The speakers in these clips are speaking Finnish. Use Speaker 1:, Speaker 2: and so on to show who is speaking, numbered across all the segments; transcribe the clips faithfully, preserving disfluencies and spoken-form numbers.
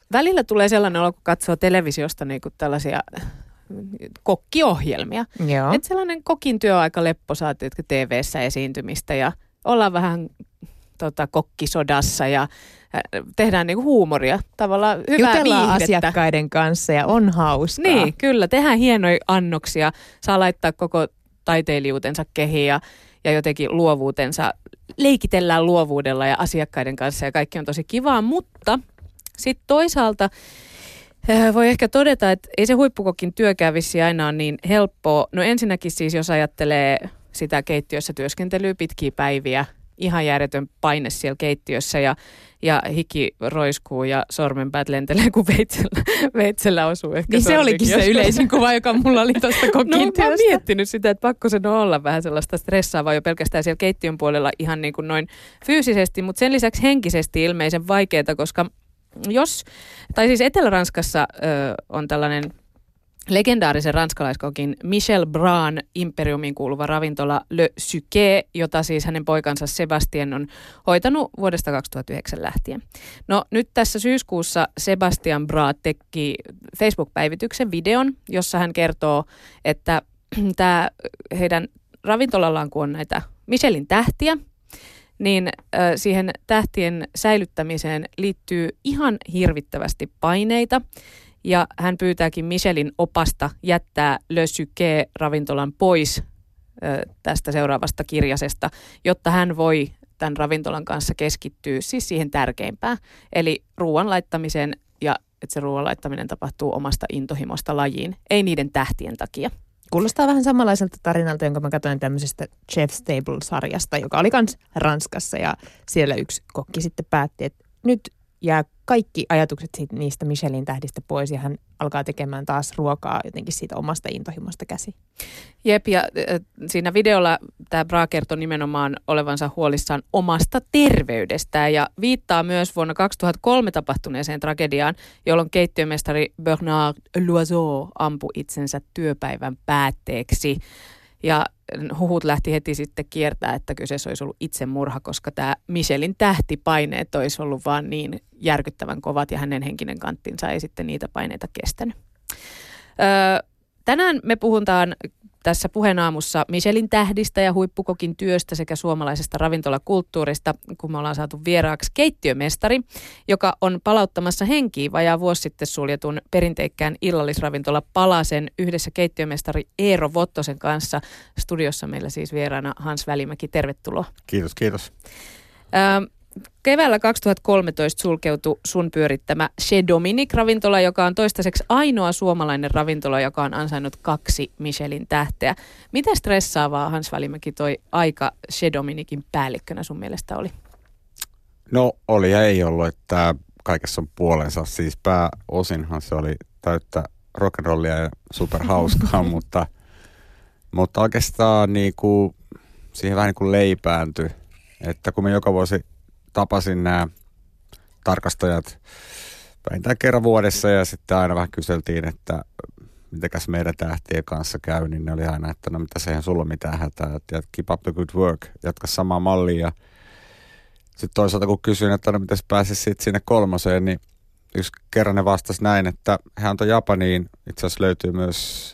Speaker 1: välillä tulee sellainen olo, kun katsoo televisiosta niin kuin tällaisia kokkiohjelmia.
Speaker 2: Joo.
Speaker 1: Että sellainen kokin työ on aika lepposaa T V:ssä esiintymistä ja ollaan vähän tota, kokkisodassa ja tehdään niinku huumoria, tavallaan hyvää
Speaker 2: Jutellaan
Speaker 1: viihdettä.
Speaker 2: asiakkaiden kanssa ja on hauskaa.
Speaker 1: Niin, kyllä. Tehdään hienoja annoksia. Saa laittaa koko taiteilijuutensa kehiin ja, ja jotenkin luovuutensa. Leikitellään luovuudella ja asiakkaiden kanssa ja kaikki on tosi kivaa, mutta sitten toisaalta voi ehkä todeta, että ei se huippukokin työkään vissiin aina ole niin helppoa. No ensinnäkin siis, jos ajattelee sitä keittiössä työskentelyä pitkiä päiviä, ihan järjetön paine siellä keittiössä ja, ja hiki roiskuu ja sormenpäät lentelee, kun veitsellä, veitsellä osuu ehkä
Speaker 2: niin se olikin
Speaker 1: joskus.
Speaker 2: se yleisin kuva, joka mulla oli tuosta kokin
Speaker 1: No
Speaker 2: työstä.
Speaker 1: mä oon miettinyt sitä, että pakko sen olla vähän sellaista stressaavaa jo pelkästään siellä keittiön puolella ihan niin kuin noin fyysisesti, mutta sen lisäksi henkisesti ilmeisen vaikeaa, koska jos, tai siis Etelä-Ranskassa ö, on tällainen legendaarisen ranskalaiskokin Michel Bran imperiumiin kuuluva ravintola Le Suquet, jota siis hänen poikansa Sebastien on hoitanut vuodesta kaksituhattayhdeksän lähtien. No nyt tässä syyskuussa Sebastian Bran teki Facebook-päivityksen videon, jossa hän kertoo, että tämä heidän ravintolallaan, kun on näitä Michelin tähtiä, niin äh, siihen tähtien säilyttämiseen liittyy ihan hirvittävästi paineita. Ja hän pyytääkin Michelin opasta jättää Le Suquet-ravintolan pois ö, tästä seuraavasta kirjasesta, jotta hän voi tämän ravintolan kanssa keskittyä siis siihen tärkeimpään, eli ruoan laittamiseen ja että se ruoan laittaminen tapahtuu omasta intohimosta lajiin, ei niiden tähtien takia.
Speaker 2: Kuulostaa vähän samanlaiselta tarinalta, jonka mä katsoin tämmöisestä Chef's Table-sarjasta, joka oli kans Ranskassa ja siellä yksi kokki sitten päätti, että nyt jää kaikki ajatukset siitä, niistä Michelin tähdistä pois ja hän alkaa tekemään taas ruokaa jotenkin siitä omasta intohimosta käsi.
Speaker 1: Jep, ja äh, siinä videolla tämä Bra kertoi nimenomaan olevansa huolissaan omasta terveydestään ja viittaa myös vuonna kaksituhattakolme tapahtuneeseen tragediaan, jolloin keittiömestari Bernard Loiseau ampui itsensä työpäivän päätteeksi. Ja huhut lähti heti sitten kiertää, että kyseessä olisi ollut itsemurha, koska tämä Michelin tähtipaineet olisi ollut vaan niin järkyttävän kovat ja hänen henkinen kanttinsa ei sitten niitä paineita kestänyt. Öö, tänään me puhutaan tässä Puheenaamussa Michelin tähdistä ja huippukokin työstä sekä suomalaisesta ravintolakulttuurista, kun me ollaan saatu vieraaksi keittiömestari, joka on palauttamassa henkiin vajaa vuosi sitten suljetun perinteikkään illallisravintola Palasen yhdessä keittiömestari Eero Vottosen kanssa. Studiossa meillä siis vieraana Hans Välimäki, tervetuloa.
Speaker 3: Kiitos, kiitos.
Speaker 1: Ö, Keväällä kaksituhattakolmetoista sulkeutui sun pyörittämä Chez Dominique-ravintola, joka on toistaiseksi ainoa suomalainen ravintola, joka on ansainnut kaksi Michelin tähteä. Mitä stressaavaa, Hans Välimäki, toi aika Chez Dominiquein päällikkönä sun mielestä oli?
Speaker 3: No oli ja ei ollut, että kaikessa on puolensa. Siis pääosinhan se oli täyttä rock'n'rollia ja superhauskaa, mutta, mutta oikeastaan niin kuin, siihen vähän niin kuin leipääntyi, että kun me joka vuosi tapasin nämä tarkastajat vähintään kerran vuodessa ja sitten aina vähän kyseltiin, että mitenkäs meidän tähtien kanssa käy, niin ne oli aina, että no mitä sehän sulla on mitään hätää, että keep up the good work, jatka samaa mallia. Ja sitten toisaalta kun kysyin, että no mitäs pääsisi sitten sinne kolmoseen, niin yksi kerran ne vastasi näin, että he antoi Japaniin, itse asiassa löytyy myös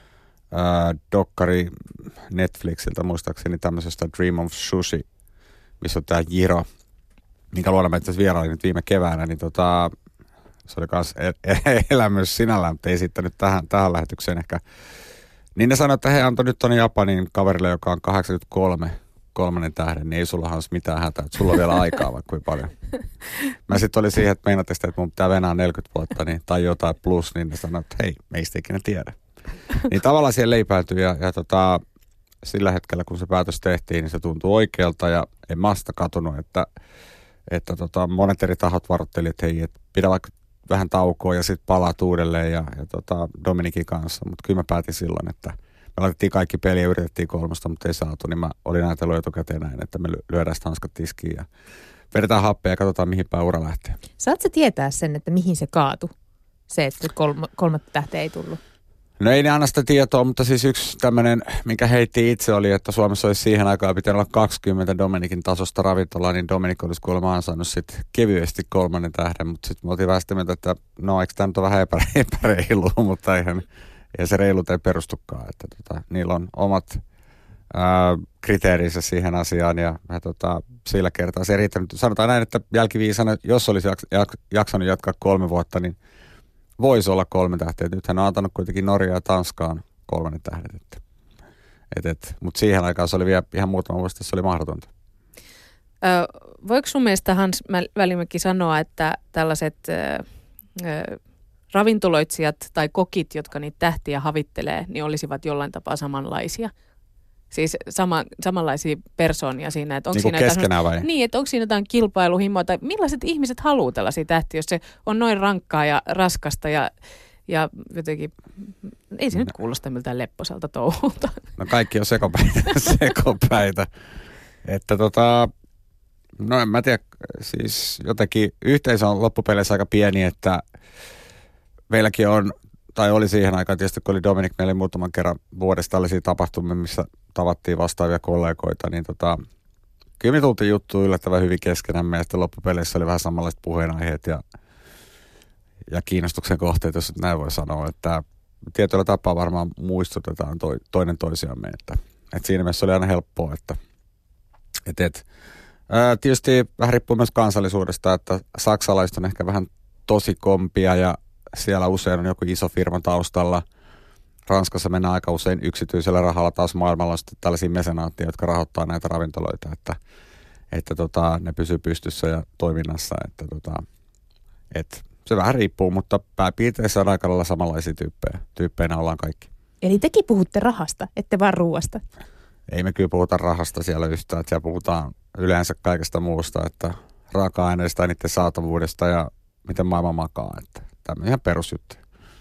Speaker 3: ää, dokkari Netflixiltä muistaakseni tämmöisestä Dream of Sushi, missä on tämä Jiro, minkä luona mä itse asiassa vierailin nyt viime keväänä, niin tota, se oli myös elämys sinällään, mutta ei sitten nyt tähän, tähän lähetykseen ehkä. Niin ne sanoi, että he antoi nyt tuonne Japanin kaverille, joka on kahdeksankymmentäkolme, kolmannen tähden, niin ei sulla olisi mitään hätää, että sulla on vielä aikaa vaikka kuin paljon. Mä sitten oli siihen, että meinatte sitä, että mun pitää venää neljäkymmentä vuotta niin, tai jotain plus, niin ne sanoi, että hei, meistä ikinä tiedä. Niin tavallaan siihen leipäytyi ja, ja tota, sillä hetkellä, kun se päätös tehtiin, niin se tuntui oikealta ja en mä sitä katunut, että, että tota, monet eri tahot varoittelivat, että hei, että pidä vaikka vähän taukoa ja sitten palaat uudelleen ja, ja tota, Dominikin kanssa, mutta kyllä mä päätin silloin, että me laitettiin kaikki peliä ja yritettiin kolmosta, mutta ei saatu, niin mä olin ajatellut etukäteen näin, että me lyödään sitä hanskat tiskiin ja vedetään happea ja katsotaan mihin päin ura lähtee.
Speaker 2: Saatko sä tietää sen, että mihin se kaatui? Se, että kolme, kolmatta tähteä ei tullut?
Speaker 3: No ei ne anna sitä tietoa, mutta siis yksi tämmöinen, minkä heitti itse oli, että Suomessa olisi siihen aikaan pitänyt olla kaksikymmentä Dominikin tasosta ravintolaa, niin Dominik olisi kuulemma ansainnut sitten kevyesti kolmannen tähden, mutta sitten me oltiin vähän sitä mieltä, että no eikö tämä nyt ole vähän epä, epäreilu, mutta eihän, eihän se reilut ei perustukaan, että tota, niillä on omat ää, kriteerinsä siihen asiaan ja, ja tota, sillä kertaa se ei riittänyt. Sanotaan näin, että jälkiviisana, jos olisi jaksanut jatkaa kolme vuotta, niin voisi olla kolme tähteä. Nythän on antanut kuitenkin Norjaa ja Tanskaan kolmannen tähdet. Et, et, et. Mutta siihen aikaan se oli vielä ihan muutama vuosi, se oli mahdotonta.
Speaker 1: Ö, voiko sun mielestä Hans Välimäki sanoa, että tällaiset ö, ö, ravintoloitsijat tai kokit, jotka niitä tähtiä havittelee, niin olisivat jollain tapaa samanlaisia? Siis sama, samanlaisia persoonia siinä. Että onko
Speaker 3: niin kuin
Speaker 1: siinä
Speaker 3: keskenään vai?
Speaker 1: Niin, että onko siinä jotain kilpailuhimoa tai millaiset ihmiset haluaa tällaisia tähtiä, jos se on noin rankkaa ja raskasta ja, ja jotenkin, ei se no. nyt kuulosta miltään lepposalta touhulta.
Speaker 3: No kaikki on sekopäitä, sekopäitä. Että tota, no en mä tiedä, siis jotenkin yhteisö on loppupeleissä aika pieni, että meilläkin on, tai oli siihen aikaan tietysti, kun oli Dominik, meillä oli muutaman kerran vuodesta tällaisia tapahtumia, missä tavattiin vastaavia kollegoita, niin tota, kyllä me tultiin juttuun yllättävän hyvin keskenämme, ja sitten loppupeleissä oli vähän samanlaiset puheenaiheet ja, ja kiinnostuksen kohteet, jos näin voi sanoa, että tietyllä tapaa varmaan muistutetaan to, toinen toisiamme, että, että siinä mielessä oli aina helppoa, että et, et, ää, tietysti vähän riippuu myös kansallisuudesta, että saksalaiset on ehkä vähän tosi kompia ja siellä usein on joku iso firma taustalla. Ranskassa mennään aika usein yksityisellä rahalla, taas maailmalla on sitten tällaisia mesenaatteja, jotka rahoittaa näitä ravintoloita, että, että tota, ne pysyy pystyssä ja toiminnassa. Että tota, et se vähän riippuu, mutta pääpiirteissä on aika lailla samanlaisia tyyppejä. Tyyppeinä ollaan kaikki.
Speaker 2: Eli tekin puhutte rahasta, ette vaan ruuasta.
Speaker 3: Ei me kyllä puhuta rahasta siellä yhtään, että siellä puhutaan yleensä kaikesta muusta, että raaka-aineista ja niiden saatavuudesta ja miten maailma makaa, että tämä on ihan perusjuttu.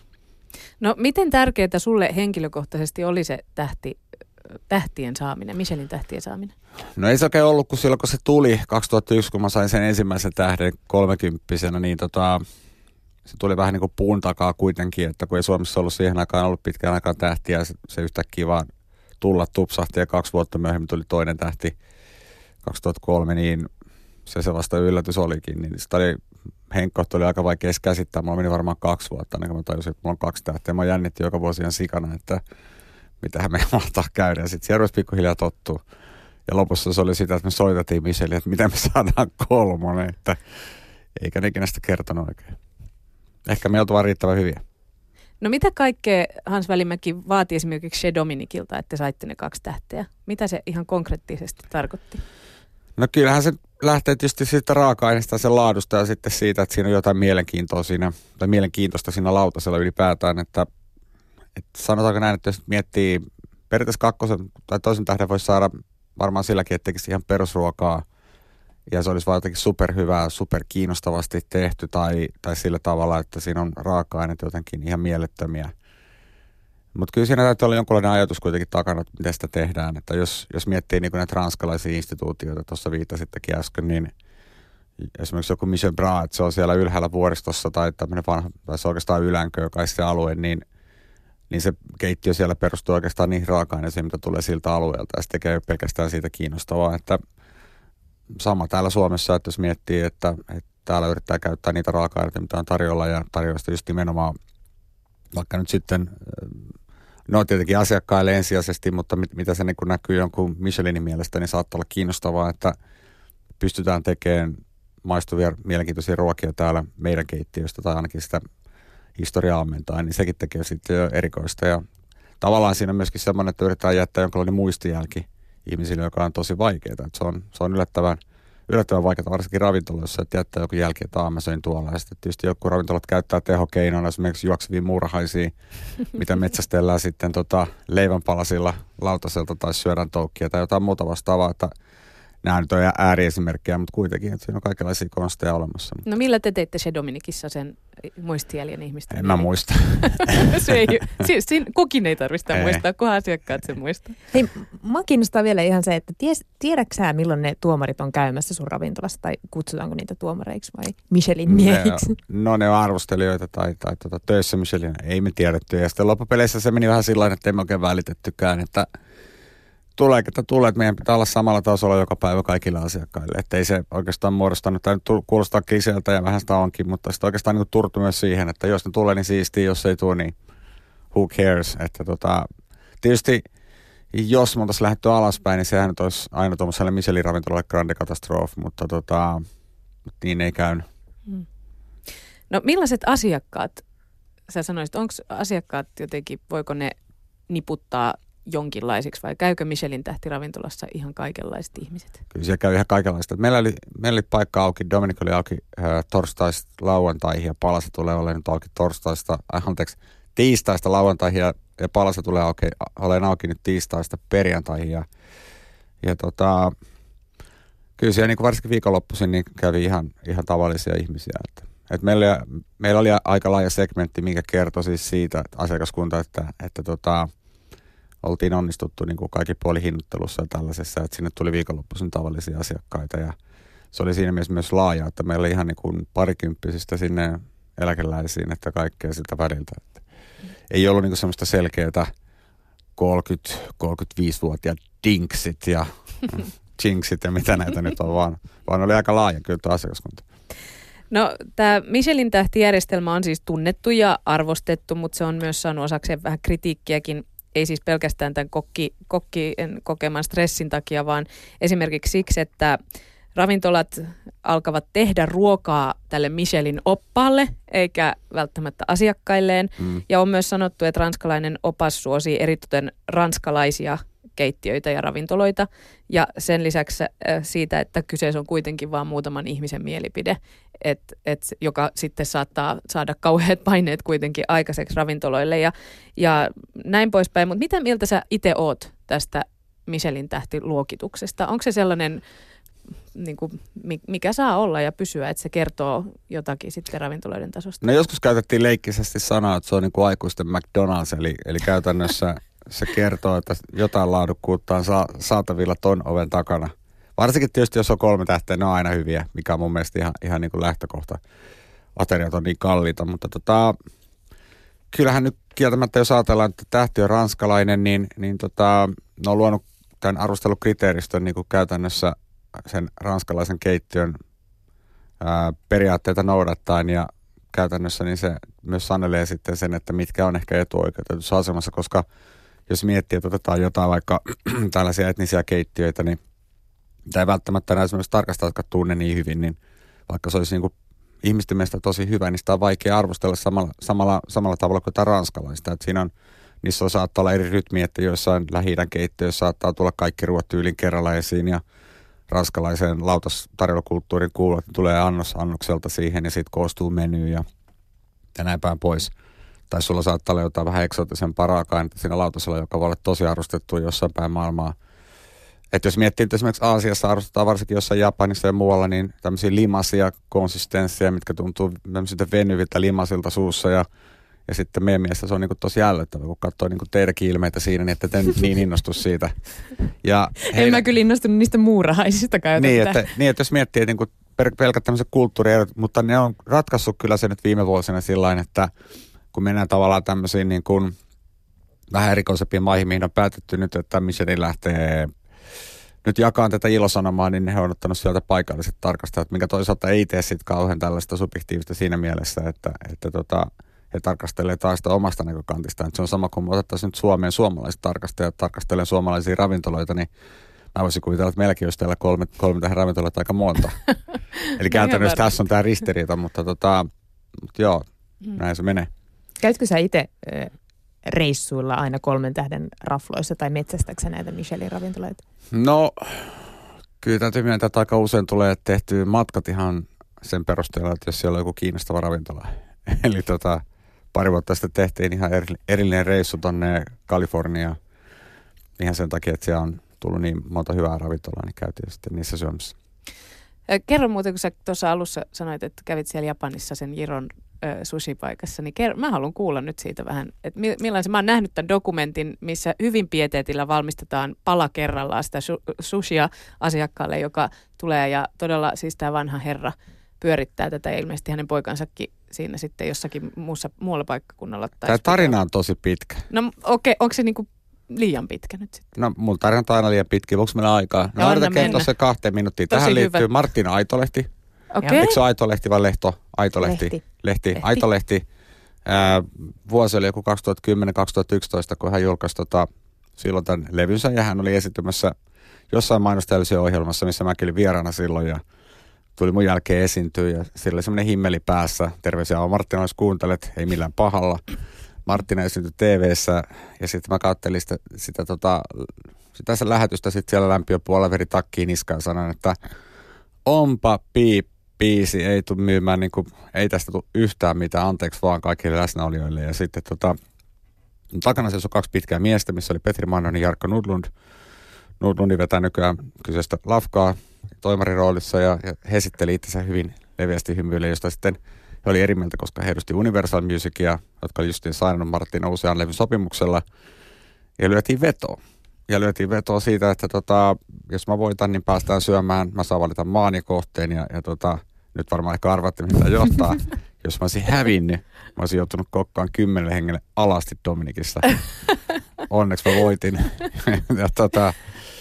Speaker 1: No miten tärkeää sulle henkilökohtaisesti oli se tähti, tähtien saaminen, Michelin tähtien saaminen?
Speaker 3: No ei se oikein ollut, kun silloin kun se tuli kaksituhattayksi, kun mä sain sen ensimmäisen tähden kolmekymppisenä, niin tota, se tuli vähän niin kuin puun takaa kuitenkin, että kun ei Suomessa ollut siihen aikaan ollut pitkään aikaan tähtiä, se, se yhtäkkiä vaan tulla tupsahti ja kaksi vuotta myöhemmin tuli toinen tähti kaksituhattakolme, niin se se vasta yllätys olikin, niin sitä oli Henkko oli aika vaikea käsittää. Mulla meni varmaan kaksi vuotta, ennen kuin mä tajusin, että mulla on kaksi tähteä. Mä jännitti joka vuosi ihan sikana, että mitähän me mahtaa käydä. Ja sitten siellä rupesi pikkuhiljaa tottua. Ja lopussa se oli sitä, että me soitettiin Micheliin, että miten me saadaan kolmonen. Että eikä ne ikinä sitä kertonut oikein. Ehkä me oltu vaan riittävän hyviä.
Speaker 1: No mitä kaikkea Hans Välimäki vaati esimerkiksi Chez Dominicilta, että saitte ne kaksi tähteä? Mitä se ihan konkreettisesti tarkoitti?
Speaker 3: No kyllähän se lähtee tietysti siitä raaka-aineesta ja sen laadusta ja sitten siitä, että siinä on jotain mielenkiintoa siinä, tai mielenkiintoista siinä lautasella ylipäätään, että, että sanotaanko näin, että jos miettii periaatteessa kakkosen tai toisen tähden voisi saada varmaan silläkin, että tekisi ihan perusruokaa ja se olisi vaan jotenkin superhyvää, superkiinnostavasti tehty tai, tai sillä tavalla, että siinä on raaka-aineet jotenkin ihan mielettömiä. Mutta kyllä siinä täytyy olla jonkinlainen ajatus kuitenkin takana, että miten sitä tehdään. Että jos, jos miettii niin näitä ranskalaisia instituutioita, tuossa viittasittekin äsken, niin esimerkiksi joku Mission Bras, että se on siellä ylhäällä vuoristossa tai tämmöinen vanha, tai se on oikeastaan Ylänkö, joka se alue, niin, niin se keittiö siellä perustuu oikeastaan niihin raaka-aineisiin, mitä tulee siltä alueelta. Ja se tekee pelkästään siitä kiinnostavaa, että sama täällä Suomessa, että jos miettii, että, että täällä yrittää käyttää niitä raaka-aineita, mitä on tarjolla ja tarjoista just nimenomaan vaikka nyt sitten, no tietenkin asiakkaille ensisijaisesti, mutta mit, mitä se niin kun näkyy jonkun Michelinin mielestä, niin saattaa olla kiinnostavaa, että pystytään tekemään maistuvia, mielenkiintoisia ruokia täällä meidän keittiöstä tai ainakin sitä historiaa ammentaa, niin sekin tekee sitten jo erikoista. Ja tavallaan siinä on myöskin semmoinen, että yritetään jättää jonkinlainen muistijälki ihmisille, joka on tosi vaikeaa. Että se on, se on yllättävän, yllättävän vaikeaa, varsinkin ravintoloissa, että jättää joku jälki, että aah, mä söin tuolla. Ja sitten tietysti joku ravintolat käyttää tehokeinoina esimerkiksi juoksevia muurahaisia, mitä metsästellään sitten tota leivänpalasilla lautaselta tai syödään toukkia tai jotain muuta vastaavaa. Että, nämä nyt on ääriesimerkkejä, mutta kuitenkin, että siinä on kaikenlaisia konsteja olemassa.
Speaker 1: No millä te teitte se Dominikissa sen muistijäljen ihmisten?
Speaker 3: En mä muista.
Speaker 1: Se ei, siis siinä kokin ei tarvitse muistaa, kunhan asiakkaat sen muistaa.
Speaker 2: Hei, mua kiinnostaa vielä ihan se, että ties, tiedätkö sä, milloin ne tuomarit on käymässä sun ravintolassa, tai kutsutaanko niitä tuomareiksi vai Michelin miehiksi?
Speaker 3: No ne on arvostelijoita tai, tai tuota, töissä Michelin, ei me tiedetty. Ja sitten loppupeleissä se meni vähän sillä tavalla, että emme oikein välitettykään, että tulee, että tulee, että meidän pitää olla samalla tasolla joka päivä kaikille asiakkaille. Että ei se oikeastaan muodostanut, tämä nyt kuulostaa kliseeltä ja vähän sitä onkin, mutta sitten oikeastaan niin turtu myös siihen, että jos ne tulee, niin siistiä, jos ei tule, niin who cares. Että tota, tietysti jos me oltaisiin lähdetty alaspäin, niin sehän nyt olisi aina tuollaiselle Michelin ravintolalle grande katastrofi, mutta tota, niin ei käynyt.
Speaker 1: Hmm. No millaiset asiakkaat, sä sanoisit, onko asiakkaat jotenkin, voiko ne niputtaa jonkinlaisiksi vai käykö Michelin tähtiravintolassa ihan kaikenlaiset ihmiset?
Speaker 3: Kyllä siellä käy ihan kaikenlaista. Meillä oli, meillä oli paikka auki, Dominic oli auki äh, torstaista lauantaihin ja Palasa tulee olemaan nyt auki torstaista, äh, anteeksi, tiistaista lauantaihin ja, ja Palasa tulee auki, olen auki nyt tiistaista perjantaihin ja, ja tota, kyllä siellä niin varsinkin viikonloppuisin niin kävi ihan, ihan tavallisia ihmisiä. Että, että meillä, meillä oli aika laaja segmentti, mikä kertoi siis siitä että asiakaskunta, että, että tota, oltiin onnistuttu niin kuin kaikki puoli hinnoittelussa ja tällaisessa, että sinne tuli viikonloppuisin tavallisia asiakkaita ja se oli siinä mielessä myös laaja, että meillä oli ihan niin kuin parikymppisistä sinne eläkeläisiin, että kaikkea siltä väliltä. Että ei ollut niin kuin semmoista selkeää kolmekymmentä-kolmekymmentäviisivuotiaat dinksit ja jinksit ja mitä näitä nyt on, vaan, vaan oli aika laaja kyllä tuo asiakaskunta.
Speaker 1: No tämä Michelin tähtijärjestelmä on siis tunnettu ja arvostettu, mutta se on myös saanut osakseen vähän kritiikkiäkin. Ei siis pelkästään tämän kokki, kokkien kokeman stressin takia, vaan esimerkiksi siksi, että ravintolat alkavat tehdä ruokaa tälle Michelin oppaalle, eikä välttämättä asiakkailleen. Mm. Ja on myös sanottu, että ranskalainen opas suosii eritoten ranskalaisia keittiöitä ja ravintoloita. Ja sen lisäksi siitä, että kyseessä on kuitenkin vain muutaman ihmisen mielipide, et, et, joka sitten saattaa saada kauheat paineet kuitenkin aikaiseksi ravintoloille ja, ja näin poispäin. Mutta mitä mieltä sä itse oot tästä Michelin tähtiluokituksesta? Onko se sellainen, niin kuin, mikä saa olla ja pysyä, että se kertoo jotakin sitten ravintoloiden tasosta?
Speaker 3: No joskus käytettiin leikkisesti sanaa, että se on niin kuin aikuisten McDonald's, eli, eli käytännössä se kertoo, että jotain laadukkuutta on sa- saatavilla ton oven takana. Varsinkin tietysti, jos on kolme tähteä, ne on aina hyviä, mikä on mun mielestä ihan, ihan niin kuin lähtökohta. Ateriat on niin kalliita, mutta tota, kyllähän nyt kieltämättä, jos ajatellaan, että tähti on ranskalainen, niin, niin tota, ne on luonut tämän arvostelukriteeristön niin kuin käytännössä sen ranskalaisen keittiön ää, periaatteita noudattaen ja käytännössä niin se myös sanelee sitten sen, että mitkä on ehkä etuoikeutetussa asemassa, koska jos miettii, että otetaan jotain vaikka tällaisia etnisiä keittiöitä, niin tämä ei välttämättä näin esimerkiksi tarkastaa, jotka tunne niin hyvin, niin vaikka se olisi niin kuin ihmisten mielestä tosi hyvä, niin sitä on vaikea arvostella samalla, samalla, samalla tavalla kuin tämä ranskalaista. Että siinä on, niissä on, saattaa olla eri rytmiä, että joissain Lähi-idän keittiöissä saattaa tulla kaikki ruoat tyylin kerralla esiin ja ranskalaiseen lautastarjolukulttuurin kuuluu, että tulee annos annokselta siihen ja sitten koostuu meny ja, ja näin päin pois. Tai sulla saattaa olla jotain vähän eksoottisempaa raaka-ainetta siinä lautasella, joka voi olla tosi arvostettu jossain päin maailmaa. Että jos miettii, että esimerkiksi Aasiassa arvostetaan varsinkin jossain Japanissa ja muualla, niin tämmöisiä limasia konsistensseja, mitkä tuntuu tämmöisiltä venyviltä limasilta suussa ja, ja sitten meidän mielestä se on niin kuin tosi ällöttävä, kun katsoo niin kuin teidänkin ilmeitä siinä, niin että te niin innostu siitä. Ja heidän...
Speaker 2: En mä kyllä innostunut niistä muurahaisistakaan.
Speaker 3: Niin että, niin, että jos miettii, että niin pelkät tämmöiset kulttuurierot, mutta ne on ratkaissut kyllä se nyt viime vuosina sillain, että kun mennään tavallaan tämmöisiin niin kuin vähän erikoisempiin maihin, mihin on päätetty nyt, että Michelin lähtee nyt jakaa tätä ilosanomaa, niin he on ottanut sieltä paikalliset tarkastajat, minkä toisaalta ei tee sitten kauhean tällaista subjektiivista siinä mielessä, että, että tota, he tarkastelee taas sitä omasta näkökantistaan. Että se on sama kuin me otettaisiin nyt Suomeen suomalaiset tarkastajat tarkastelee suomalaisia ravintoloita, niin mä voisin kuvitella, että meilläkin olisi täällä kolme, kolme tähän ravintoloita aika monta. Eli käytännössä tässä on tämä ristiriita, mutta, tota, mutta joo, hmm. näin se menee.
Speaker 2: Käytkö sä itse reissuilla aina kolmen tähden rafloissa tai metsästäksä näitä Michelin ravintoloita?
Speaker 3: No, kyllä täytyy myöntää, että aika usein tulee tehtyä matkat ihan sen perusteella, että jos siellä on joku kiinnostava ravintola. Eli tota, pari vuotta sitten tehtiin ihan erillinen reissu tonne Kaliforniaan ihan sen takia, että siellä on tullut niin monta hyvää ravintolaa, niin käytiin sitten niissä syömässä.
Speaker 1: Kerro muuten, kun sä tuossa alussa sanoit, että kävit siellä Japanissa sen Jiron ö, sushi-paikassa, niin kerro, mä haluan kuulla nyt siitä vähän, että millaisen, mä oon nähnyt tämän dokumentin, missä hyvin pieteetillä valmistetaan pala kerrallaan sitä su- sushia asiakkaalle, joka tulee ja todella siis tämä vanha herra pyörittää tätä, ilmeisesti hänen poikansakin siinä sitten jossakin muussa, muualla paikkakunnalla.
Speaker 3: Tämä tarina on tosi pitkä.
Speaker 1: No okei, okay, onko se niinku liian pitkä nyt sitten?
Speaker 3: No mulla tarina on aina liian pitkä, voiko meillä aikaa? No yritän kertoa se kahteen minuuttiin. Tähän
Speaker 1: Tosi
Speaker 3: liittyy
Speaker 1: hyvä.
Speaker 3: Martina Aitolehti.
Speaker 1: Okei.
Speaker 3: Eikö se ole Aitolehti vai Lehto? Aitolehti.
Speaker 2: Lehti.
Speaker 3: Lehti.
Speaker 2: Lehti.
Speaker 3: Aitolehti. Ää, vuosi oli joku kaksituhattakymmenen kaksituhattayksitoista, kun hän julkaisi tota, silloin tämän levynsä ja hän oli esiintymässä jossain mainostelevisio-ohjelmassa, missä mäkin olin vieraana silloin ja tuli mun jälkeen esiintyä ja sillä oli semmoinen himmeli päässä. Terveisiä Martina, jos kuuntelet, ei millään pahalla. Martina esiintyi T V:ssä ja sitten mä kattelin sitä, sitä, tota, sitä sen lähetystä sitten siellä lämpiöpuolella veri takkiin niskaan ja sanoin, että onpa piip biisi, ei tule myymään, niin kuin, ei tästä tule yhtään mitään, anteeksi vaan kaikille läsnäolijoille. Ja sitten tota, takana siis on kaksi pitkää miestä, missä oli Petri Mannonen ja Jarkko Nudlund. Nudlundi vetää nykyään kyseistä lafkaa toimariroolissa ja, ja he esitteli itsensä hyvin leveästi hymyille, josta sitten he oli eri mieltä, koska he edusti Universal Musicia, jotka oli justiin saanut Martina usean levyn sopimuksella ja lyötiin vetoa. Ja lyötiin vetoa siitä, että tota, jos mä voitan, niin päästään syömään. Mä saan valita maan ja kohteen ja, ja tota, nyt varmaan ehkä arvaatte, mitä tämä johtaa. Jos mä olisin hävinnyt, mä olisin joutunut kokkaan kymmenelle hengelle alasti Dominikissa. Onneksi mä voitin. ja tota,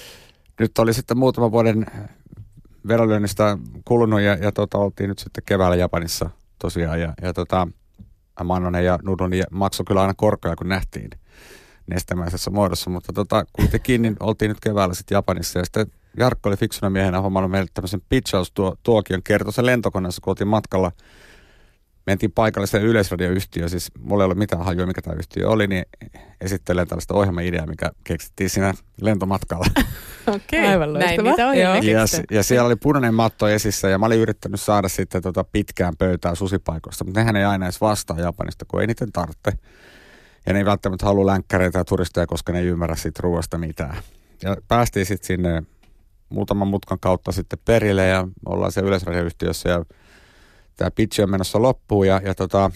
Speaker 3: nyt oli sitten muutaman vuoden vedonlyönnistä kulunut ja, ja tota, oltiin nyt sitten keväällä Japanissa tosiaan. Ja, ja tota, Mannonen ja Nudlund maksoi kyllä aina korkoja, kun nähtiin nestemäisessä muodossa, mutta tota, kuitenkin niin oltiin nyt keväällä sitten Japanissa ja sitten Jarkko oli fiksuna miehenä hommannut meille tämmöisen pitchaus-tuokion kertoi sen lentokoneessa, kun oltiin matkalla. Mentiin paikalliseen yleisradioyhtiöön, siis mulla ei ole mitään hajua, mikä tämä yhtiö oli, niin esittelen tällaista ohjelmaideaa, mikä keksittiin siinä lentomatkalla.
Speaker 1: Okei,
Speaker 2: Aivan
Speaker 1: näin
Speaker 2: loistava.
Speaker 1: niitä ohjelmia
Speaker 3: Ja,
Speaker 1: keksitään.
Speaker 3: ja siellä oli punainen matto esissä ja mä olin yrittänyt saada sitten tota pitkään pöytää susipaikoista, mutta nehän ei aina edes vastaa Japanista, kun ei niiden tarvitse. Ja ne ei välttämättä halua länkkäreitä ja turisteja, koska ne ei ymmärrä siitä ruoasta mitään. Ja päästiin sitten sinne muutaman mutkan kautta sitten perille ja ollaan siellä yleisradioyhtiössä ja tämä pitchi on menossa loppuun ja, ja tota,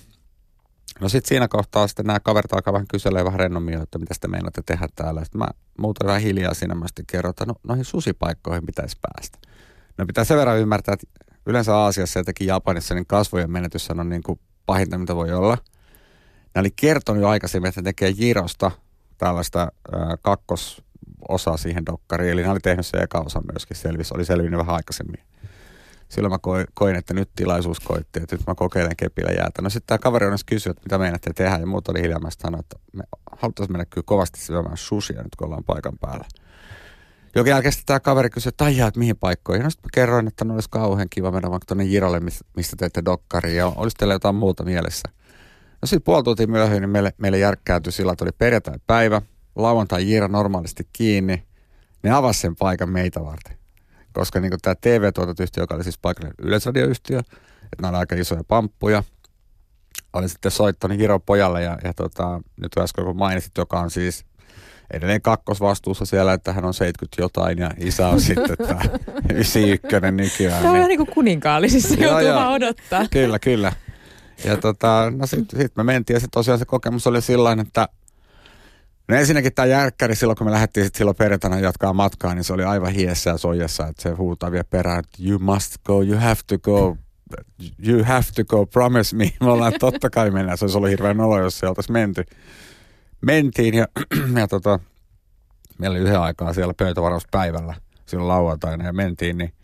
Speaker 3: no sitten siinä kohtaa sitten nämä kaverit alkaa vähän kyselee vähän rennomia, että mitä te meinaatte tehdä täällä. Sitten mä muutan vähän hiljaa siinä, mä sitten kerron, että no, noihin susipaikkoihin pitäisi päästä. No pitää sen verran ymmärtää, että yleensä Aasiassa ja teki Japanissa, niin kasvojen menetys on niin kuin pahinta, mitä voi olla. Ne oli kertonut jo aikaisemmin, että ne tekee Jirosta tällaista ää, kakkososaa siihen dokkariin. Eli ne oli tehnyt se eka osa myöskin selvisi, oli selvinnyt vähän aikaisemmin. Silloin mä koin, koin, että nyt tilaisuus koitti, että nyt mä kokeilen kepillä jäätä. No sitten tämä kaveri on kysyi, että mitä meinaatte tehdä, ja muut oli hiljaa. Mä sanoin, että me haluttaisiin mennä kyllä kovasti syömään sushia nyt, kun ollaan paikan päällä. Jokin jälkeen tämä kaveri kysyi, että aijaa, että mihin paikkoihin. No sitten mä kerroin, että no olisi kauhean kiva mennä vaikka tuonne Jirolle, mistä teette dokkariin, ja olisi teillä jotain muuta mielessä. No sitten puoli tuntia myöhemmin niin meille, meille järkkääntyi sillä, että oli perjantai-päivä, lauantai Jiro normaalisti kiinni. Ne avasi sen paikan meitä varten. Koska niin tämä T V-tuotantoyhtiö, joka oli siis paikallinen yleisradioyhtiö, että nämä oli aika isoja pamppuja, oli sitten soittanut Jiro pojalle ja, ja tota, nyt äsken kun mainitsit, joka on siis edelleen kakkosvastuussa siellä, että hän on seitsemänkymmentä jotain ja isä on sitten tämä yhdeksänkymmentäyksi nykyään.
Speaker 2: Tämä on
Speaker 3: niin,
Speaker 2: vähän niin kuin kuninkaallisissa,
Speaker 3: Joo,
Speaker 2: joutuu
Speaker 3: joo.
Speaker 2: vaan odottaa.
Speaker 3: Kyllä, kyllä. Ja tota, no sitten sit me mentiin ja se tosiaan se kokemus oli sillain, että no ensinnäkin tämä järkkäri silloin, kun me lähdettiin sitten silloin perjantaina jatkaa matkaa, niin se oli aivan hiessä ja soijassa, että se huutaa vielä perään, että you must go, you have to go, you have to go, promise me. Me ollaan, totta kai mennään, se olisi ollut hirveän olo, jos se oltaisiin menty. Mentiin ja, ja tota, meillä oli yhden aikaa siellä pöytävarauspäivällä silloin lauantaina ja mentiin, niin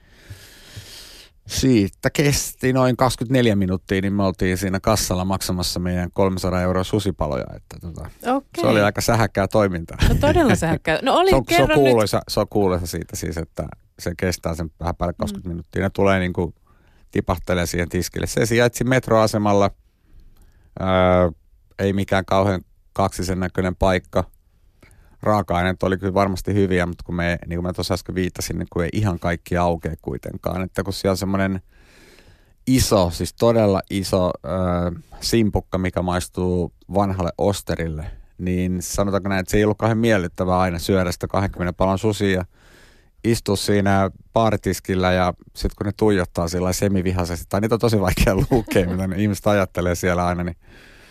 Speaker 3: siitä kesti noin kaksikymmentäneljä minuuttia, niin me oltiin siinä kassalla maksamassa meidän kolmesataa euroa susipaloja. Että tota,
Speaker 1: Okei.
Speaker 3: se oli aika sähäkkää toimintaa.
Speaker 1: No todella sähkää. No oli
Speaker 3: se, on, se, on
Speaker 1: kerran nyt.
Speaker 3: kuuluisa, se on kuuluisa siitä siis, että se kestää sen vähän päälle kaksikymmentä mm. minuuttia. Ne tulee niin kuin tipahtelee siihen tiskille. Se sijaitsi metroasemalla. Öö, ei mikään kauhean kaksisen näköinen paikka. Raaka-aineet oli kyllä varmasti hyviä, mutta kun me, niin kuin mä tuossa äsken viittasin, niin kun ei ihan kaikki aukea kuitenkaan. Että kun siellä on semmoinen iso, siis todella iso äh, simpukka, mikä maistuu vanhalle osterille, niin sanotaanko näin, että se ei ollut kauhean miellyttävää aina syödä sitä kaksikymmentä palan susia ja istua siinä baaritiskillä ja sitten kun ne tuijottaa sillä semivihaisesti, tai niitä on tosi vaikea lukea, mitä ne ihmiset ajattelee siellä aina, niin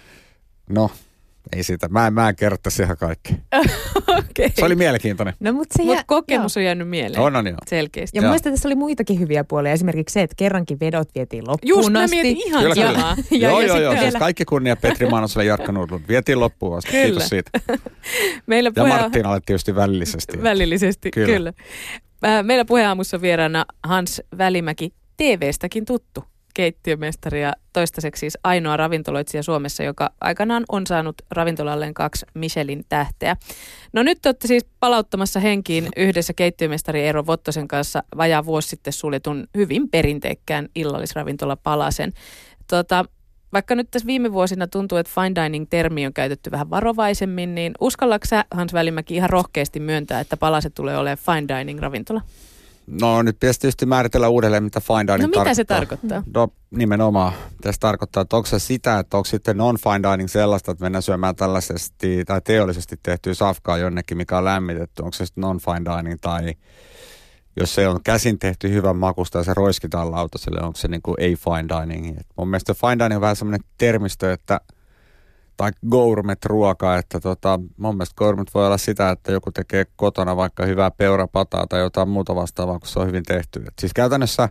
Speaker 3: no, ei siitä. Mä en, mä en kerrottaisi ihan kaikki.
Speaker 1: Okay.
Speaker 3: Se oli mielenkiintoinen.
Speaker 2: No, mutta se
Speaker 1: Mut
Speaker 2: jä...
Speaker 1: kokemus
Speaker 2: joo.
Speaker 1: on jäänyt mieleen.
Speaker 3: On, on joo.
Speaker 1: Selkeästi.
Speaker 2: Ja mun mielestä tässä oli muitakin hyviä puolia. Esimerkiksi se, että kerrankin vedot vietiin loppuun
Speaker 1: Just, mä
Speaker 2: asti.
Speaker 1: mietin ihan
Speaker 3: Kyllä, kyllä.
Speaker 1: samaa.
Speaker 3: Ja, joo,
Speaker 2: ja
Speaker 3: joo, joo.
Speaker 2: vielä...
Speaker 3: Siis kaikki kunnia Petri Maanoselle ja Jarkko Nordlund. Vietiin loppuun asti.
Speaker 1: Kyllä.
Speaker 3: Kiitos siitä.
Speaker 1: Meillä
Speaker 3: Ja
Speaker 1: puhe...
Speaker 3: Marttinalle tietysti välillisesti.
Speaker 1: Välillisesti, kyllä.
Speaker 3: Kyllä.
Speaker 1: kyllä. Meillä puheaamussa vieraana Hans Välimäki, T V:stäkin tuttu keittiömestari ja toistaiseksi siis ainoa ravintoloitsija Suomessa, joka aikanaan on saanut ravintolalleen kaksi Michelin tähteä. No nyt olette siis palauttamassa henkiin yhdessä keittiömestari Eero Vottosen kanssa vajaa vuosi sitten suljetun hyvin perinteikkään illallisravintola Palasen. Tota, vaikka nyt tässä viime vuosina tuntuu, että fine dining-termi on käytetty vähän varovaisemmin, niin uskallatko sä, Hans Välimäki, ihan rohkeasti myöntää, että Palaset tulee olemaan fine dining-ravintola?
Speaker 3: No nyt pitäisi tietysti määritellä uudelleen, mitä fine dining
Speaker 1: No mitä
Speaker 3: tarkoittaa.
Speaker 1: se tarkoittaa?
Speaker 3: No nimenomaan. Tässä tarkoittaa, että onko se sitä, että onko sitten non-fine dining sellaista, että mennään syömään tällaisesti tai teollisesti tehtyä safkaa jonnekin, mikä on lämmitetty. Onko se sitten non-fine dining tai jos se on käsin tehty hyvän makusta ja se roiskitaan lautaselle, onko se niin kuin ei fine dining. Et mun mielestä fine dining on vähän semmoinen termistö, että tai gourmet-ruoka, että tota, mun mielestä gourmet voi olla sitä, että joku tekee kotona vaikka hyvää peurapataa tai jotain muuta vastaavaa, kun se on hyvin tehty. Et siis käytännössä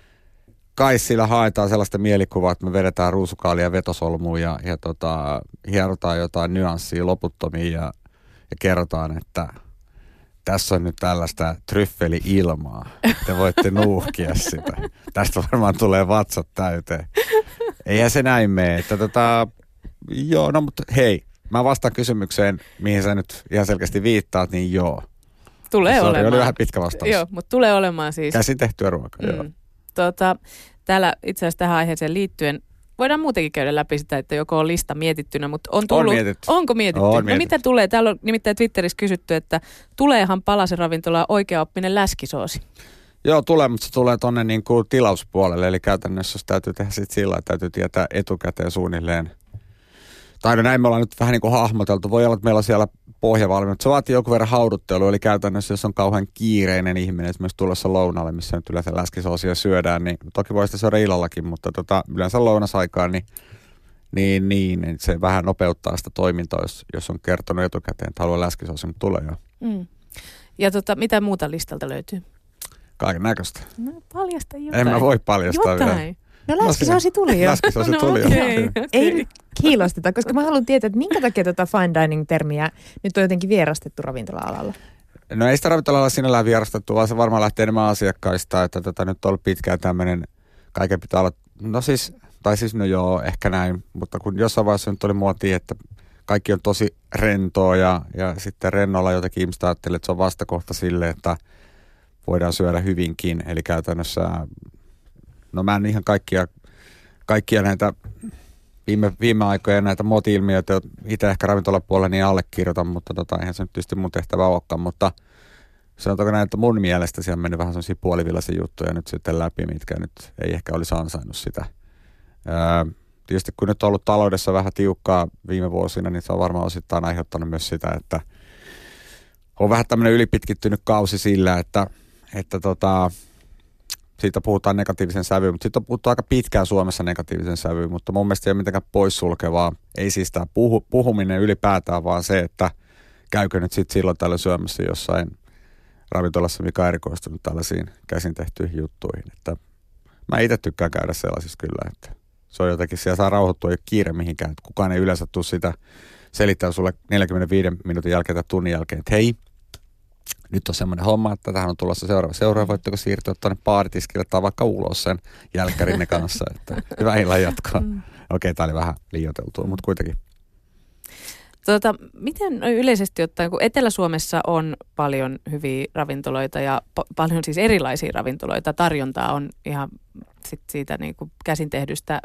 Speaker 3: kai sillä haetaan sellaista mielikuvaa, että me vedetään ruusukaalia vetosolmuun ja, ja tota, hierotaan jotain nyanssia loputtomiin ja, ja kerrotaan, että tässä on nyt tällaista tryffeli-ilmaa. Te voitte nuuhkia sitä. Tästä varmaan tulee vatsat täyteen. Eihän se näin mene, että tota... Joo, no mutta hei, mä vastaan kysymykseen, mihin sä nyt ihan selkeästi viittaat, niin joo.
Speaker 1: Tulee
Speaker 3: Sorry,
Speaker 1: olemaan.
Speaker 3: oli vähän pitkä vastaus.
Speaker 1: Joo, mutta tulee olemaan siis.
Speaker 3: Käsin tehtyä ruokaa, mm. joo.
Speaker 1: Tota, täällä itse asiassa tähän aiheeseen liittyen voidaan muutenkin käydä läpi sitä, että joko on lista mietittynä, mutta on tullut.
Speaker 3: On mietitty.
Speaker 1: Onko mietitty?
Speaker 3: On
Speaker 1: no
Speaker 3: mietitty.
Speaker 1: mitä tulee? Täällä on nimittäin Twitterissä kysytty, että tuleehan Palasen ravintolaan oikeaoppinen läskisoosi.
Speaker 3: Joo, tulee, mutta se tulee tonne niin kuin tilauspuolelle, eli käytännössä jos täytyy tehdä sit sillä, että täytyy tietää etukäteen suunnilleen. Tai no näin me ollaan nyt vähän niin kuin hahmoteltu. Voi olla, että meillä on siellä pohjavalmiina. Se vaatii joku verran hauduttelua, eli käytännössä jos on kauhean kiireinen ihminen, esimerkiksi tulossa lounalle, missä nyt yleensä läskisoosia syödään, niin toki voi sitä syödä illallakin, mutta tota, yleensä lounasaikaan, niin, niin, niin, niin se vähän nopeuttaa sitä toimintaa, jos, jos on kertonut etukäteen, että haluaa läskisoosia, mutta tulee jo.
Speaker 1: Mm. Ja tota, mitä muuta listalta löytyy?
Speaker 3: Kaiken näköistä.
Speaker 1: No paljasta jotain.
Speaker 3: En mä voi paljastaa
Speaker 1: jotain.
Speaker 3: vielä.
Speaker 2: No läskisoosi tuli jo.
Speaker 3: Läskisoosi
Speaker 1: No
Speaker 3: tuli
Speaker 1: okei,
Speaker 3: jo.
Speaker 1: okei.
Speaker 2: Ei nyt kiilosteta, koska mä haluan tietää, että minkä takia tota fine dining-termiä nyt on jotenkin vierastettu ravintola-alalla.
Speaker 3: No ei sitä ravintolalla sinällään vierastettu, vaan se varmaan lähtee enemmän asiakkaista, että tota, nyt on ollut pitkään tämmöinen, kaiken pitää olla, no siis, tai siis no joo, ehkä näin, mutta kun jossain vaiheessa nyt oli muotia, että kaikki on tosi rentoa ja, ja sitten rennolla jotenkin ihmiset ajattelee, että se on vastakohta sille, että voidaan syödä hyvinkin, eli käytännössä, no mä en ihan kaikkia, kaikkia näitä viime, viime aikoina näitä moti-ilmiöitä itse ehkä ravintolapuolella niin allekirjoitan, mutta tota, eihän se nyt tietysti mun tehtävä olekaan, mutta sanotaanko näin, että mun mielestä siellä on mennyt vähän sellaisia puolivillaisia juttuja nyt sitten läpi, mitkä nyt ei ehkä olisi ansainnut sitä. Ää, tietysti kun nyt on ollut taloudessa vähän tiukkaa viime vuosina, niin se on varmaan osittain aiheuttanut myös sitä, että on vähän tämmöinen ylipitkittynyt kausi sillä, että, että tota, siitä puhutaan negatiivisen sävyyn, mutta siitä on puhuttu aika pitkään Suomessa negatiivisen sävyyn, mutta mun mielestä ei ole mitenkään poissulkevaa. Ei siis tämä puhu, puhuminen ylipäätään, vaan se, että käykö nyt sitten silloin tällä syömässä jossain ravintolassa, mikä on erikoistunut tällaisiin käsin tehtyihin juttuihin. Että mä itse tykkään käydä sellaisissa kyllä, että se on jotenkin, siellä saa rauhoittua, ei ole kiire mihinkään. Että kukaan ei yleensä tule sitä selittää sulle neljänkymmenenviiden minuutin jälkeen tai tunnin jälkeen, että hei, nyt on semmoinen homma, että tähän on tulossa seuraava. Seuraava, voitteko siirtyä tuonne baaritiskille tai vaikka ulos sen jälkkärinne kanssa. Että hyvää illan jatkoa. Mm. Okei, tämä oli vähän liioiteltua, mutta kuitenkin.
Speaker 1: Tota, miten yleisesti ottaen, kun Etelä-Suomessa on paljon hyviä ravintoloita ja pa- paljon siis erilaisia ravintoloita, tarjontaa on ihan sit siitä niin kuin käsin tehdystä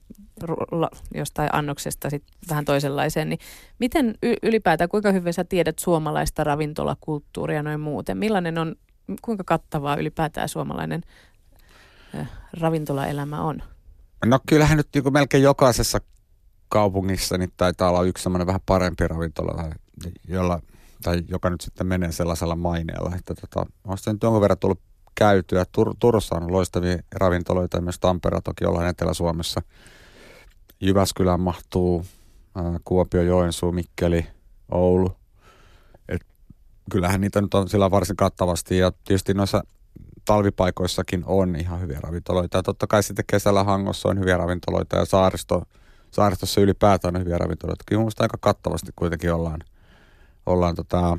Speaker 1: jostain annoksesta sit vähän toisenlaiseen, niin miten ylipäätään, kuinka hyvin sä tiedät suomalaista ravintolakulttuuria noin muuten? Millainen on, kuinka kattavaa ylipäätään suomalainen äh, ravintolaelämä on?
Speaker 3: No kyllähän nyt niin melkein jokaisessa kaupungissa niin taitaa olla yksi semmoinen vähän parempi ravintola, jolla, tai joka nyt sitten menee sellaisella maineella, että tota, on sitten nyt jonkun verran tullut käytyä. Tur- Turussa on loistavia ravintoloita ja myös Tampere toki ollaan Etelä-Suomessa. Jyväskylään mahtuu, ää, Kuopio, Joensuu, Mikkeli, Oulu. Et kyllähän niitä nyt on sillä varsin kattavasti ja tietysti noissa talvipaikoissakin on ihan hyviä ravintoloita. Ja totta kai sitten kesällä Hangossa on hyviä ravintoloita ja saaristo, saaristossa ylipäätään on hyviä ravintoloita. Kyllä mun aika kattavasti kuitenkin ollaan, ollaan tota,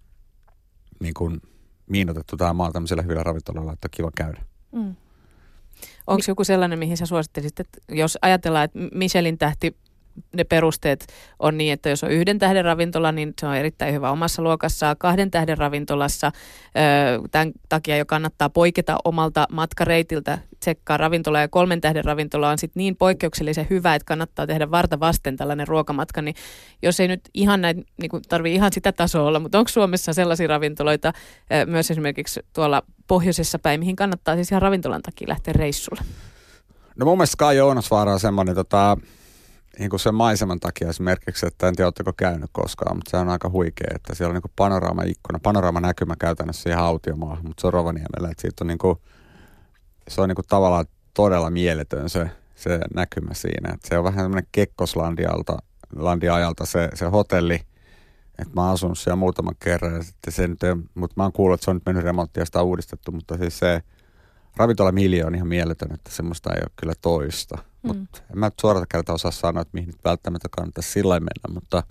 Speaker 3: niin kuin miinotettu tämä maa tämmöisellä hyvillä ravintoloilla, että on kiva käydä.
Speaker 1: Mm. Onko joku sellainen, mihin sä suosittelisit, että jos ajatellaan, että Michelin tähti, ne perusteet on niin, että jos on yhden tähden ravintola, niin se on erittäin hyvä omassa luokassaan. Kahden tähden ravintolassa tämän takia jo kannattaa poiketa omalta matkareitiltä, tsekkaa ravintola, ja kolmen tähden ravintola on sitten niin poikkeuksellisen hyvä, että kannattaa tehdä varta vasten tällainen ruokamatka, niin jos ei nyt ihan näin, niin kuin tarvii ihan sitä tasoa olla, mutta onko Suomessa sellaisia ravintoloita myös esimerkiksi tuolla pohjoisessa päin, mihin kannattaa siis ihan ravintolan takia lähteä reissulle?
Speaker 3: No mun mielestä Kai Ounasvaara on semmoinen tota, niin kuin sen maiseman takia esimerkiksi, että en tiedä, oletteko käynyt koskaan, mutta se on aika huikea, että siellä on niin kuin panoraama-ikkuna, panoraama-näkymä käytännössä siihen autiomaahan, mutta se on Rovaniemellä, että siitä on niin kuin, se on niin kuin tavallaan todella mieletön se, se näkymä siinä, että se on vähän semmoinen Kekkoslandialta, Landia-ajalta se, se hotelli, että mä oon asunut siellä muutaman kerran, ja sitten se nyt ei, mutta mä oon kuullut, että se on nyt mennyt remonttia ja sitä on uudistettu, mutta siis se ravintola Miljo on ihan mieletön, että semmoista ei ole kyllä toista. Mm. Mutta en mä suorata kertaa osaa sanoa, että mihin nyt välttämättä kannattaisi sillä mennä, mutta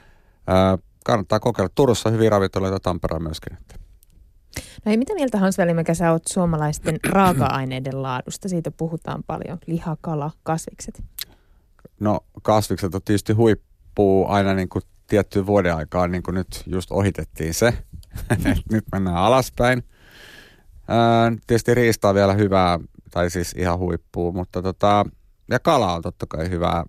Speaker 3: ää, kannattaa kokeilla. Turussa on hyviä ravintoloita, Tampereella myöskin. Että.
Speaker 2: No ei, mitä mieltä Hans Välimäki sä oot suomalaisten raaka-aineiden laadusta? Siitä puhutaan paljon. Liha, kala, kasvikset.
Speaker 3: No kasvikset on tietysti huippuu aina niin kuin tiettyyn vuoden aikaan, niin kuin nyt just ohitettiin se. Nyt mennään alaspäin. Ää, tietysti riista on vielä hyvää, tai siis ihan huippuu, mutta tota, ja kala on totta kai hyvää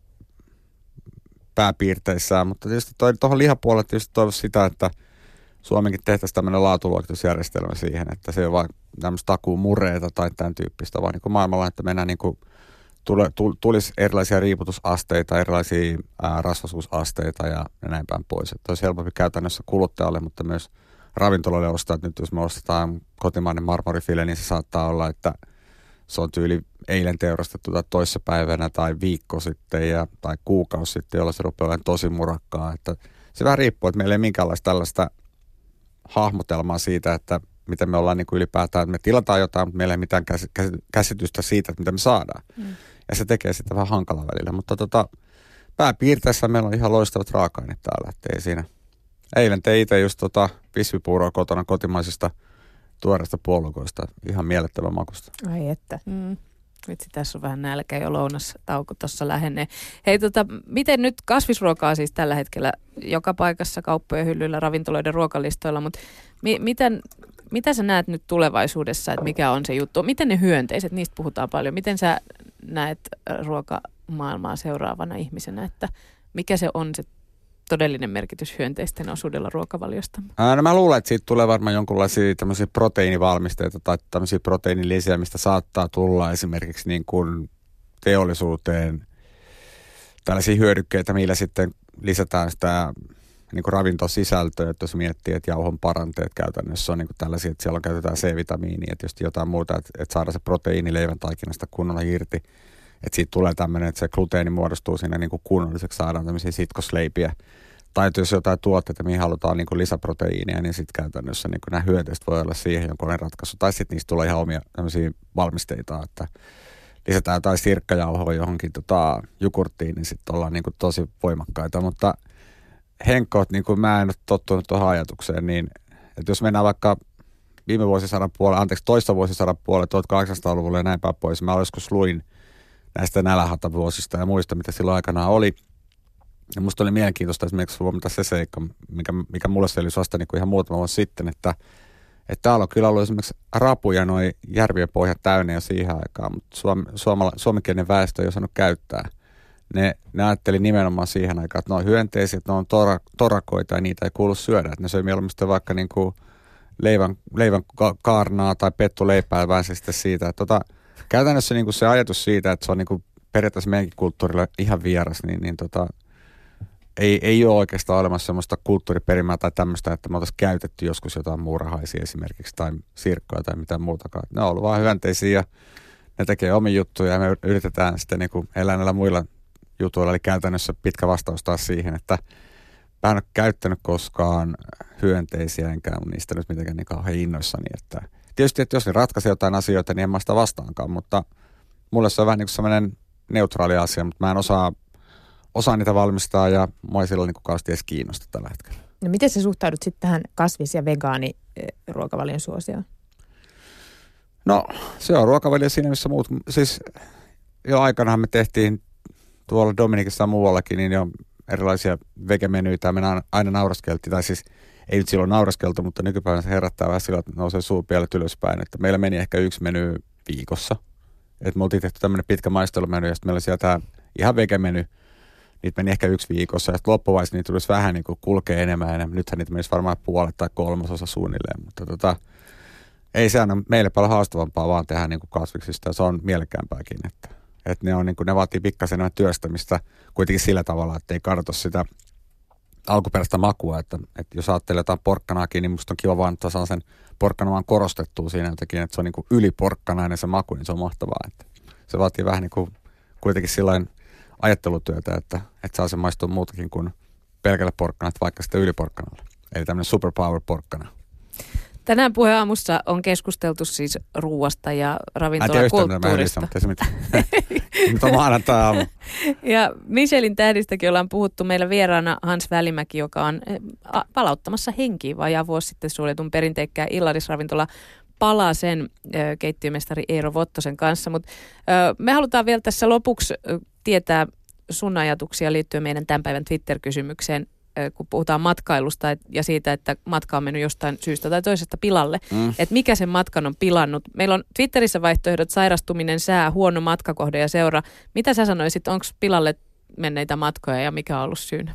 Speaker 3: pääpiirteissään, mutta tietysti tuohon lihapuolelle tietysti toivoisi sitä, että Suomenkin tehtäisiin tämmöinen laatuluokitusjärjestelmä siihen, että se ei ole vain tämmöistä takuumureita tai tämän tyyppistä, vaan niin kuin maailmalla, että mennään niin kuin, tule, tulisi erilaisia riiputusasteita, erilaisia ää, rasvasuusasteita ja näin päin pois. Että olisi helpompi käytännössä kuluttajalle, mutta myös ravintoloille ostaa, että nyt jos me ostetaan kotimainen marmorifile, niin se saattaa olla, että se on tyyli eilen teurastettu tai toissapäivänä tai viikko sitten ja, tai kuukausi sitten, jolla se rupeaa olemaan tosi murakkaa. Että se vähän riippuu, että meillä ei minkäänlaista tällaista hahmotelmaa siitä, että miten me ollaan niin kuin ylipäätään, että me tilataan jotain, mutta meillä ei mitään käsitystä siitä, että mitä me saadaan. Mm. Ja se tekee sitä vähän hankalaa välillä, mutta tota, pääpiirteessä meillä on ihan loistavat raaka-aineet täällä, että ei siinä. Eilen tein itse just tota visvipuuroa kotona kotimaisista tuoreista puolukoista. Ihan mielettömän makusta.
Speaker 2: Ai että.
Speaker 1: Mm. Vitsi, tässä on vähän nälkä jo, lounastauko tuossa lähenee. Hei, tota, miten nyt kasvisruokaa siis tällä hetkellä joka paikassa, kauppojen hyllyillä, ravintoloiden ruokalistoilla, mutta mi- miten, mitä sä näet nyt tulevaisuudessa, että mikä on se juttu? Miten ne hyönteiset, niistä puhutaan paljon. Miten sä näet ruokamaailmaa seuraavana ihmisenä, että mikä se on se todellinen merkitys hyönteisten osuudella ruokavaliosta?
Speaker 3: Ää, no mä luulen, että siitä tulee varmaan jonkinlaisia tämmöisiä proteiinivalmisteita tai tämmöisiä proteiinilisiä, mistä saattaa tulla esimerkiksi niin kuin teollisuuteen tällaisia hyödykkeitä, millä sitten lisätään sitä niin kuin ravintosisältöä, että jos miettii, että jauhon paranteet käytännössä on niin kuin tällaisia, että siellä käytetään C-vitamiinia ja tietysti jotain muuta, että, että saadaan se proteiini leivän taikinasta kunnolla irti. Että siitä tulee tämmöinen, että se gluteeni muodostuu siinä niin kuin kunnolliseksi, saadaan tämmöisiä sitkosleipiä. Tai jos jotain tuotteita, mihin halutaan niin kuin lisäproteiinia, niin sitten käytännössä niin kuin nämä hyönteiset voi olla siihen jonkunlainen ratkaisu. Tai sitten niistä tulee ihan omia tämmöisiä valmisteita, että lisätään jotain sirkkajauhoa johonkin tota, jogurttiin, niin sitten ollaan niin kuin tosi voimakkaita. Mutta henkkoot, niin kuin mä en ole tottunut tuohon ajatukseen, niin että jos mennään vaikka viime vuosisadan puolelle, anteeksi toista vuosisadan puolelle, tuhatkahdeksansataaluvulle ja näin päin pois, mä joskus luin näistä nälänhätävuosista ja muista, mitä silloin aikanaan oli. Ja musta oli mielenkiintoista esimerkiksi huomata se seikka, mikä, mikä mulle selvisi vasta niin kuin ihan muutama vuosi sitten, että, että täällä on kyllä ollut esimerkiksi rapuja noin järvien pohjat täynnä jo siihen aikaan, mutta suom, suomala, suomenkielinen väestö ei osannut käyttää. Ne, ne ajatteli nimenomaan siihen aikaan, että ne on hyönteisiä, ne on tora, torakoita ja niitä ei kuulu syödä. Että ne söi mieluummin vaikka niin kuin leivän, leivän kaarnaa tai pettuleipää ja vähän sitten siitä, että tota, käytännössä niin kuin se ajatus siitä, että se on niin kuin periaatteessa meidänkin kulttuurilla ihan vieras, niin, niin tota, ei, ei ole oikeastaan olemassa semmoista kulttuuriperimää tai tämmöistä, että me oltaisiin käytetty joskus jotain muurahaisia esimerkiksi tai sirkkoja tai mitään muutakaan. Ne on ollut vaan hyönteisiä ja ne tekee omia juttuja ja me yritetään sitten niin kuin elää näillä muilla jutuilla. Eli käytännössä pitkä vastaus taas siihen, että mä en ole käyttänyt koskaan hyönteisiä, enkä ole niistä nyt mitenkään niin kauhean innoissani. Että tietysti, että jos ne ratkaisee jotain asioita, niin en mä sitä vastaankaan, mutta mulle se on vähän niin kuin sellainen neutraali asia, mutta mä en osaa, osaa niitä valmistaa ja mua ei silloin niin kauheasti edes kiinnosta tällä hetkellä.
Speaker 2: No miten sä suhtaudut sitten tähän kasvis- ja vegaaniruokavalion suosioon?
Speaker 3: No se on ruokavalio siinä, missä muut, siis jo aikanahan me tehtiin tuolla Dominikissa ja muuallakin, niin jo erilaisia vegemenyitä, me aina nauraskeltiin, tai siis ei nyt silloin nauraskeltu, mutta nykypäivänä se herättää vähän sillä, että nousee suu pielet ylöspäin, että meillä meni ehkä yksi meny viikossa. Että me oltiin tehty tämmöinen pitkä maistelumeny, ja sitten meillä oli sieltä ihan vegemeny, niitä meni ehkä yksi viikossa, ja sitten loppuvaiheessa niitä tulisi vähän niin kuin kulkea enemmän, enemmän. Nythän niitä menisi varmaan puolet tai kolmasosa suunnilleen, mutta tota, ei se aina meille paljon haastavampaa vaan tehdä niin kuin kasviksista, ja se on mielekkäämpääkin, että, että ne, on, niin kuin, ne vaatii pikkasen enemmän työstämistä kuitenkin sillä tavalla, että ei karto sitä alkuperäistä makua, että, että jos ajattelee jotain porkkanaakin, niin musta on kiva vaan, että saa sen porkkana vaan korostettua siinä jotenkin, että se on niin kuin yliporkkanainen se maku, niin se on mahtavaa. Että se vaatii vähän niin kuin kuitenkin sillain ajattelutyötä, että, että saa sen maistua muutakin kuin pelkällä porkkana, vaikka sitten yliporkkanalla. Eli tämmöinen superpower porkkana.
Speaker 1: Tänään Puheaamussa on keskusteltu siis ruuasta ja ravintolakulttuurista.
Speaker 3: Mä en tiedä yhtään, mitä mä yhdistän, mutta on maanantai-aamu.
Speaker 1: Ja Michelin tähdistäkin ollaan puhuttu. Meillä vieraana Hans Välimäki, joka on palauttamassa henkiin vajaa vuosi sitten suljetun perinteikkään illarisravintola Palasen keittiömestari Eero Vottosen kanssa. Mutta me halutaan vielä tässä lopuksi tietää sun ajatuksia liittyen meidän tämän päivän Twitter-kysymykseen, kun puhutaan matkailusta ja siitä, että matka on mennyt jostain syystä tai toisesta pilalle. Mm. Että mikä sen matkan on pilannut. Meillä on Twitterissä vaihtoehdot sairastuminen, sää, huono matkakohde ja seura. Mitä sä sanoisit, onko pilalle menneitä matkoja ja mikä on ollut syynä?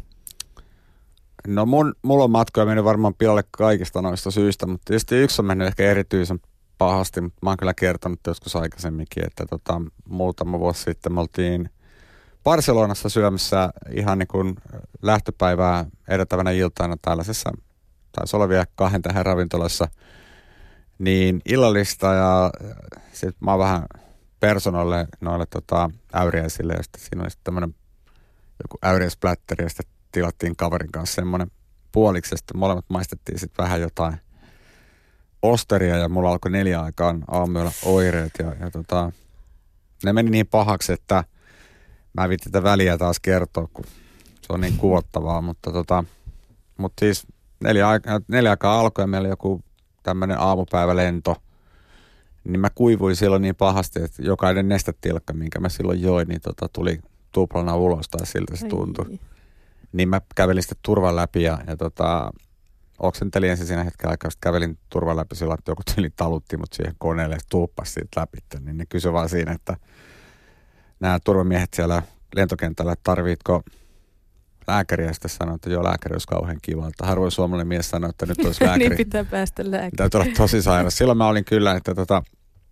Speaker 3: No mun, mulla on matkoja mennyt varmaan pilalle kaikista noista syistä, mutta tietysti yksi on mennyt ehkä erityisen pahasti, mutta mä oon kyllä kertonut joskus aikaisemminkin, että tota, muutama vuosi sitten me oltiin Barcelonassa syömässä ihan niin kuin lähtöpäivää edeltävänä iltana tällaisessa, taisi olla vielä kahden tähän ravintolassa, niin illallista ja sitten mä oon vähän personalle noille tota, äyriäisille ja sitten siinä oli sitten tämmöinen joku äyriäisplätteri ja sitten tilattiin kaverin kanssa semmoinen puoliksi ja sitten molemmat maistettiin sitten vähän jotain osteria ja mulla alkoi neljä aikaan aamuyöllä oireet ja, ja tota, ne meni niin pahaksi, että mä en viitti tätä väliä taas kertoa, kun se on niin kuvottavaa, mutta tota, mut siis neljä, aika, neljä aikaa alkoi ja meillä oli joku tämmöinen aamupäivälento, niin mä kuivuin silloin niin pahasti, että jokainen nestetilkka, minkä mä silloin join, niin tota, tuli tuplana ulos tai siltä se tuntui. Ai. Niin mä kävelin sitten turvan läpi ja, ja tota, oksentelin ensin siinä hetken aikaa, sitten kävelin turvan läpi sillä, että joku tyyli talutti mut siihen koneelle ja tuuppasi siitä läpi, niin ne kysyi vaan siinä, että nämä turvamiehet siellä lentokentällä, että tarvitko lääkäriä, sitten sanoi, että joo, lääkäri olisi kauhean kiva. Että harvoin suomalainen mies sanoi, että nyt olisi lääkäri.
Speaker 1: Niin pitää päästä lääkäriin.
Speaker 3: Täytyy olla tosi sairas. Silloin mä olin kyllä, että tota,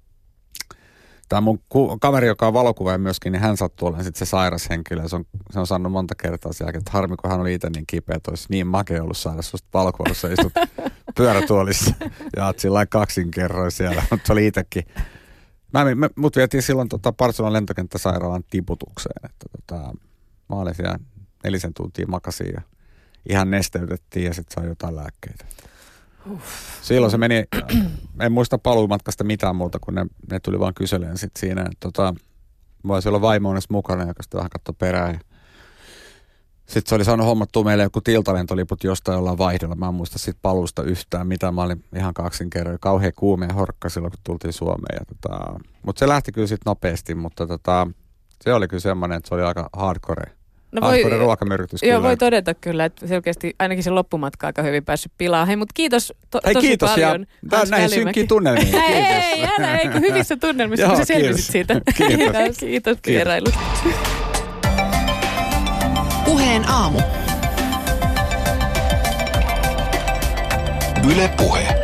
Speaker 3: tämä mun ku- kaveri, joka on valokuvaaja myöskin, niin hän sattuu olemaan sitten se sairas henkilö. Se on, se on sanonut monta kertaa sen jälkeen, että harmi, kun hän oli itse niin kipeä, että olisi niin makea ollut saada susta valokuvaussa istut pyörätuolissa ja oot sillä kaksin kerroin siellä, mutta se oli itsekin. Mä, mä, mut vietiin silloin tota Barcelonan lentokenttäsairaalan tiputukseen, että tota, mä olin siellä nelisen tuntia makasin ja ihan nesteytettiin ja sitten sai jotain lääkkeitä. Uff. Silloin se meni, en muista paluumatkasta mitään muuta, kun ne, ne tuli vaan kyseleen sit siinä. Tota, mä olisin olla vaimo mukana, joka sitten vähän katsoi perään. Sitten se oli saanut hommattua meille joku tiltalentoliput jostain jollain vaihdolla. Mä en muista siitä paluusta yhtään mitä. Mä olin ihan kaksin kerran. Kauhean kuumea horkka silloin, kun tultiin Suomeen. Ja tota, mutta se lähti kyllä sitten nopeasti, mutta tota, se oli kyllä semmoinen, että se oli aika hardcore.
Speaker 1: No
Speaker 3: hardcore ruokamyrkytys.
Speaker 1: Joo, voi todeta kyllä, että selkeästi ainakin se loppumatka aika hyvin päässyt pilaan. Hei, mutta kiitos to,
Speaker 3: Hei,
Speaker 1: tosi
Speaker 3: kiitos,
Speaker 1: paljon.
Speaker 3: Hei, näin synkkiä tunnelmia.
Speaker 1: Ei, ei, älä, ei, kun hyvissä tunnelmissa, kun sä selvisit siitä.
Speaker 3: Kiitos.
Speaker 1: Kiitos, kiitos vierailusta.
Speaker 4: Puheen aamu. Yle Puhe.